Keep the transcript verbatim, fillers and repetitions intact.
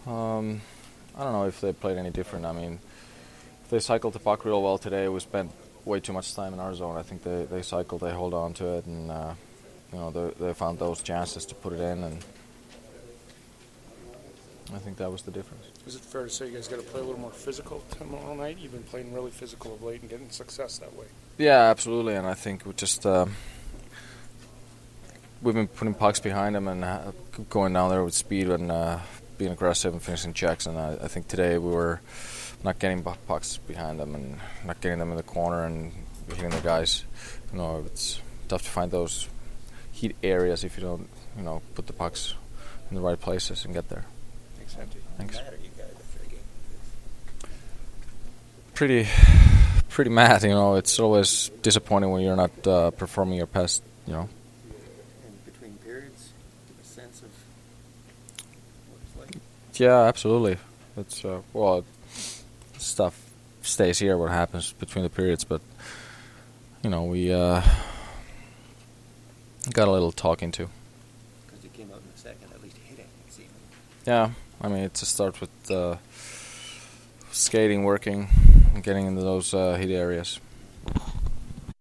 Um, I don't know if they played any different. I mean, if they cycled the puck real well today, we spent way too much time in our zone. I think they, they cycled, they hold on to it, and uh, you know they, they found those chances to put it in, and I think that was the difference. Is it fair to say you guys got to play a little more physical tomorrow night? You've been playing really physical of late and getting success that way. Yeah, absolutely, and I think we just uh, we've been putting pucks behind them and uh, going down there with speed and uh, being aggressive and finishing checks. And I, I think today we were not getting pucks behind them and not getting them in the corner and hitting the guys. You know, it's tough to find those heat areas if you don't, you know, put the pucks in the right places and get there. Thanks, Andy. Thanks. How mad are you guys after a game like this? Pretty, pretty mad. You know, it's always disappointing when you're not uh, performing your best. You know. In between periods, a sense of what it's like. Yeah, absolutely. It's uh, well, stuff stays here. What happens between the periods, but you know, we uh, got a little talking to. Because you came out in the second, at least hitting, it seemed. Yeah, I mean, it just starts with uh, skating, working, and getting into those uh, heat areas.